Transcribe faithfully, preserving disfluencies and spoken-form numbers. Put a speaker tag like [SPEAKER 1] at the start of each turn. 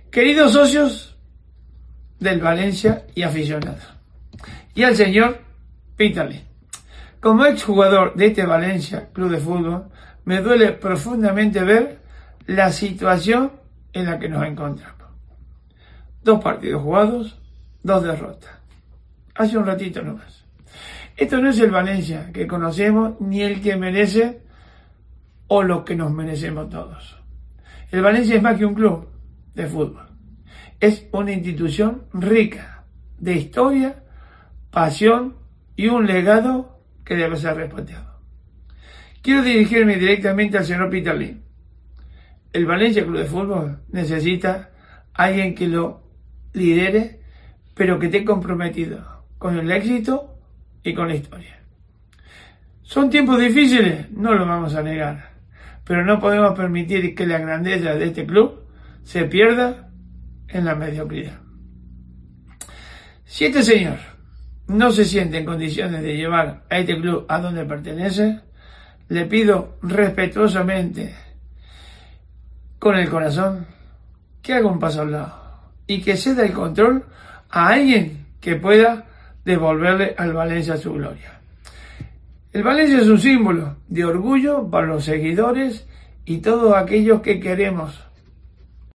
[SPEAKER 1] Queridos socios del Valencia y aficionados, y al señor Peter Lim, como exjugador de este Valencia Club de Fútbol, me duele profundamente ver la situación en la que nos encontramos. Dos partidos jugados, dos derrotas. Hace un ratito nomás. Esto no es el Valencia que conocemos, ni el que merece o lo que nos merecemos todos. El Valencia es más que un club de fútbol. Es una institución rica de historia, pasión y un legado que debe ser respetado. Quiero dirigirme directamente al señor Peter Lim. El Valencia Club de Fútbol necesita a alguien que lo lidere, pero que esté comprometido con el éxito y con la historia. Son tiempos difíciles, no lo vamos a negar, pero no podemos permitir que la grandeza de este club se pierda en la mediocridad. Si este señor no se siente en condiciones de llevar a este club a donde pertenece, le pido respetuosamente, con el corazón, que haga un paso al lado y que ceda el control a alguien que pueda devolverle al Valencia su gloria. El Valencia es un símbolo de orgullo para los seguidores y todos aquellos que queremos